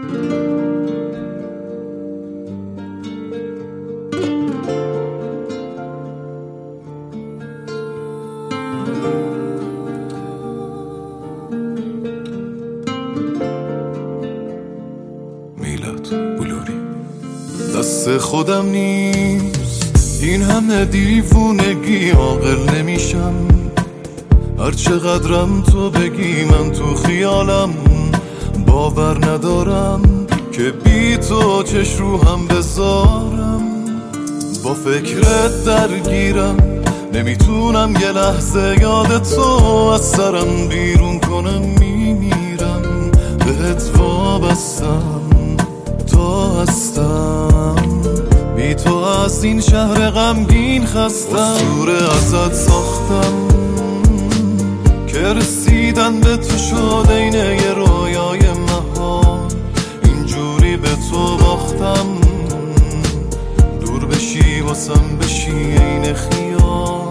دست خودم نیست این همه دیوونگی، عاقل نمیشم هر چقدرم تو بگی. من تو خیالم باور ندارم که بی تو چش رو هم بذارم. با فکرت درگیرم، نمیتونم یه لحظه یاد تو از سرم بیرون کنم. میمیرم بهت وابستم، تو هستم، بی تو از این شهر غمگین خستم. اسطوره ازت ساختم که رسیدن به تو شد عین یه رویای محال. اینجوری به تو باختم دور بشی واسم بشی عین خیال.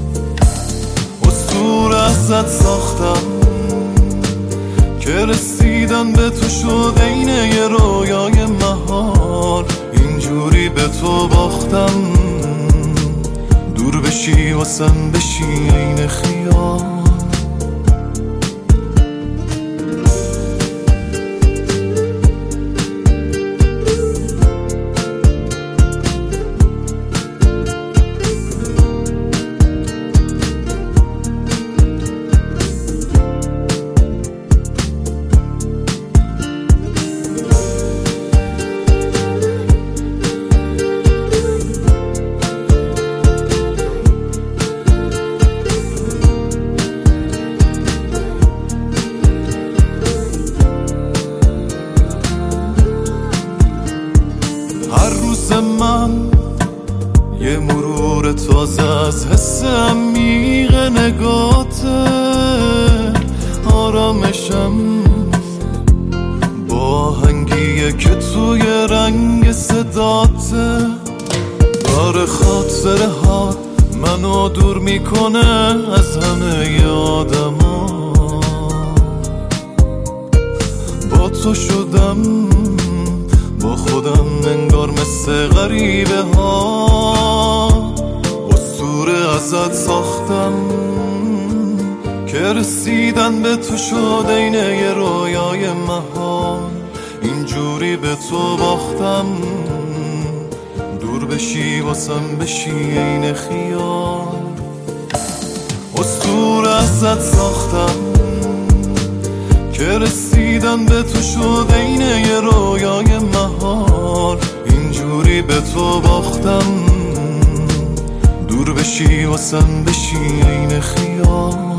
اسطوره ازت ساختم که رسیدن به تو شد عین یه رویای محال. اینجوری به تو باختم دور بشی واسم بشی عین خیال. هر روز من یه مرور تازه از حس عمیق نگاته. آرامشم با آهنگیه که توی رنگ صداته. داره خاطره ها منو دور میکنه از همه آدما. با تو شدم با خودم انگار مثل غریبه ها. اسطوره ازت ساختم که رسیدن به تو شد عین یه رویای محال. اینجوری به تو باختم دور بشی واسم بشی عین خیال. اسطوره ازت ساختم که رسیدن به تو شد عین یه رویای محال. اینجوری به تو باختم دور بشی واسم بشی عین خیال.